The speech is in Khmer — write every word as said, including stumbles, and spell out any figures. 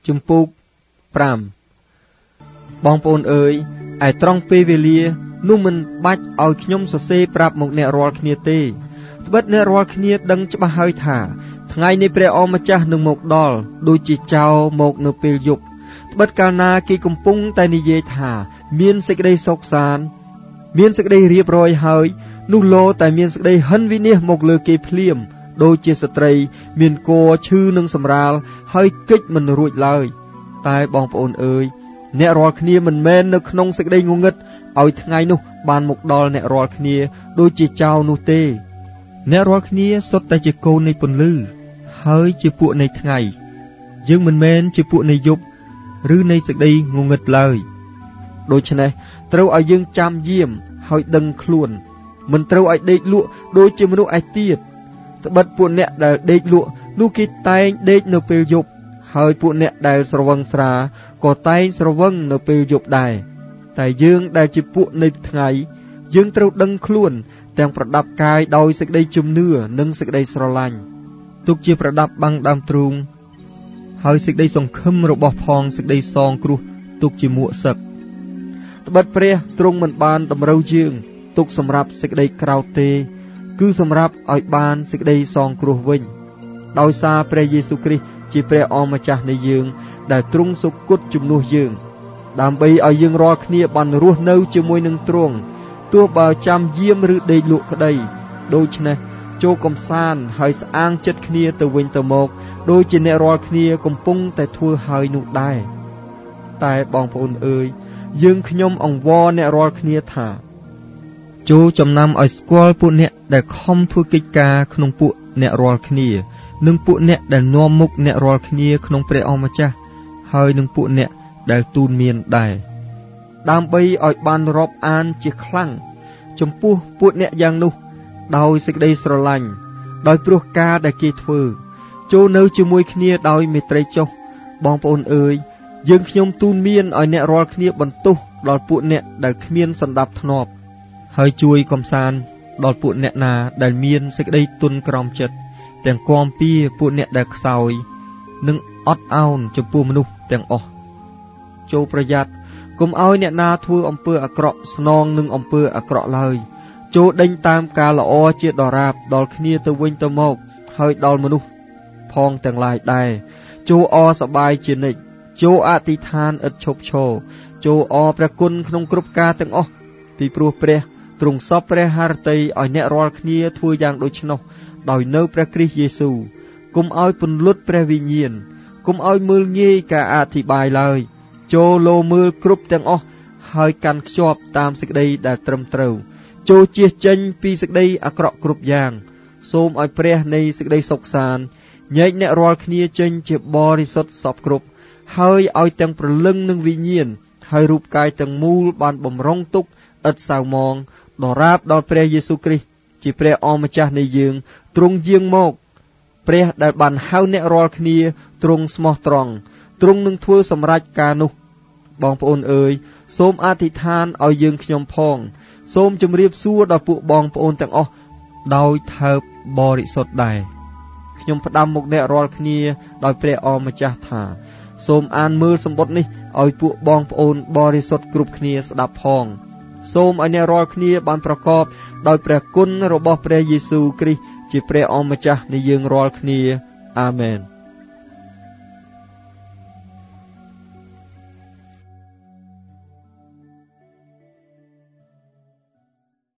ជំពូកប្រាំបងប្អូនអើយឯត្រង់ពេលវេលានោះមិនបាច់ឲ្យខ្ញុំសរសេរប្រាប់មកអ្នករាល់គ្នាទេត្បិតអ្នករាល់គ្នាដឹងច្បាស់ហើយថាថ្ងៃនេះព្រះអម្ចាស់នឹងមកដល់ដូចជាចោរមកនៅពេលយប់ត្បិតកាលណាគេកំពុងតែនិយាយថាមានសេចក្តីសុខសាន្តមានសេចក្តីរៀបរយហើយនោះលោតែមានសេចក្តីហិនវិនាសមកលើគេភ្លាមដូចជាស្ត្រីមានកឈឺនឹងសម្រាលហើយកិច្ចមិនរួចឡើយតែបងប្អូនអើយអ្នករាល់គ្នាមិនមែននៅក្នុងសេចក្តីងងឹតឲ្យថ្ងៃនោះបានមកដល់អ្នករាល់គ្នាដូចជាចោរនោះទេអ្នករាល់គ្នាសុទ្ធតែជាកូននៃពន្លឺហើយជាពួកនៃថ្ងៃយើងមិនមែនជាពួកនៃយប់ឬនៃសេចក្តីងងឹតឡើយដូច្នេះត្រូវឲ្យយើងចាំយាមហើយដឹងខ្លួនមិនត្រូវឲ្យដេកលក់ដូចជាមនុស្សឯទៀតត្បិតពួកអ្នកដែលដេកលក់នោះគេតែងដេកនៅពេលយប់ហើយពួកអ្នកដែលស្រវឹងស្រាក៏តែងស្រវឹងនៅពេលយប់ដែរតែយើងដែលជាពួកនៃថ្ងៃយើងត្រូវដឹងខ្លួនទាំងប្រដាប់កាយដោយសេចក្តីជំនឿនិងសេចក្តីស្រឡាញ់ទុកជាប្រដាប់បាំងដើមទ្រូងហើយសេចក្តីសង្ឃឹមរបស់ផងសេចក្តីសងគ្រោះទុកជាមួកសឹកត្បិតព្រះទ្រង់មិនបានតម្រូវយើងទុកសម្រាប់សេចក្តីក្រោធទេគឺសម្រាប់ឲ្យបានសេចក្តីសងគ្រោះវិញដោយសារព្រះយេស៊ូវគ្រីស្ទជាព្រះអម្ចាស់នៃយើងដែលទ្រង់សុគតជំនួសយើងដើម្បីឲ្យយើងរាល់គ្នាបានរស់នៅជាមួយនឹងទ្រង់ទោះបើចាំយាមឬដេកលក់ក្តីដូច្នេះចូលកំសាន្តហើយស្អាងចិត្តគ្នាទៅវិញទៅមកដូចជាអ្នករាល់គ្នាកំពុងតែធ្វើហើយនោះដែរតែបងប្អូនអើយយើងខ្ញុំអង្វរអ្នករាល់គ្នាថាចូលចំណាំឲ្យស្គាល់ពួកអ្នកដែលខំធ្វើកិច្ចការក្នុងពួកអ្នករាល់គ្នានិងពួកអ្នកដែលនាំមុខអ្នករាល់គ្នាក្នុងព្រះអម្ចាស់ហើយនិងពួកអ្នកដែលទូនមានដែរដើម្បីឲ្យបានរាប់អានជាខ្លាំងចំពោះពួកអ្នកយ៉ាងនោះដោយសេចក្តីស្រឡាញ់ដោយព្រោះការដែលគេធ្វើចូលនៅជាមួយគ្នាដោយមេត្រីចុះបងប្អូនអើយយើងខ្ញុំទូនមានឲ្យអ្នករាល់គ្នាបន្ទោសដល់ពួកអ្នកដែលគ្មានសណ្ដាប់ធ្នាប់ហើយជួយកំសាន្តដល់ពួកអ្នកណាដែលមានសេចក្តីទន់ក្រោមចិត្តទាំងគាំពៀពួកអ្នកដែលខ្សោយនិងអត់ឱនចំពោះមនុស្សទាំងអស់ចូលប្រយ័ត្នកុំឲ្យអ្នកណាធ្វើអំពើអាក្រក់ស្នងនឹងអំពើអាក្រក់ឡើយចូលដេញតាមការល្អជាដរាបដល់គ្នាទៅវិញទៅមកហើយដល់មនុស្សផងទាំងឡាយដែរចូលអសប្បាយជានិច្ចចូលអធិដ្ឋានឥតឈប់ឈរចូលអរព្រះគុណក្នុងគ្រប់ការទាំងអស់ពីព្រោះព្រះទ្រង់សពព្រះハរតីឲ្យអ្នករាល់គ្នាធ្វើយ៉ាងដូច្នោះដោយនៅព្រះគ្រីស្ទយេស៊ូវកុំឲ្យពន្លត់ព្រះវិញ្ញាណកុំឲ្យមើលងាយការអធិប្បាយឡើយចូលលោមើលគ្រប់ទាំងអស់ហើយកាន់ខ្ជាប់តាមសេចក្តីដែលត្រឹមត្រូវចូលជៀសចេញពីសេចក្តីអាក្រក់គ្រប់យ៉ាងសូមឲ្យព្រះនៃសេចក្តីសុខសាន្តញែកអ្នករាល់គ្នាចេញជាបរិសុទ្ធសពគ្រប់ហើយឲ្យទាំងព្រលឹងនិងវិញ្ញាណហើយរូបកាយទាំងមូលបានបំរុងទុកឥតសៅមងដរាបដល់ព្រះយេស៊ូវគ្រីស្ទជាព្រះអម្ចាស់នៃយើងទ្រង់យាងមកព្រះដែលបានហៅអ្នករាល់គ្នាទ្រង់ស្មោះត្រង់ទ្រង់នឹងធ្វើសម្រេចការនោះបងប្អូនអើយសូមអធិដ្ឋានឲ្យយើងខ្ញុំផងសូមជម្រាបសួរដល់ពួកបងប្អូនទាំងអស់ដោយថើបបរិសុទ្ធដែរខ្ញុំផ្ដាំមុខអ្នករាល់គ្នាដោយព្រះអម្ចាស់ថាសូមអានមើលសម្បត្តិនេះឲ្យពួកបងប្អូនបរិសុទ្ធគ្រប់គ្នាស្ដាប់ផងសូមឲ្យអ្នករាល់គ្នាបានប្រកបដោយព្រះគុណរបស់ព្រះយេស៊ូវគ្រីស្ទជាព្រះអម្ចាស់នៃយើងរាល់គ្នាអាមែន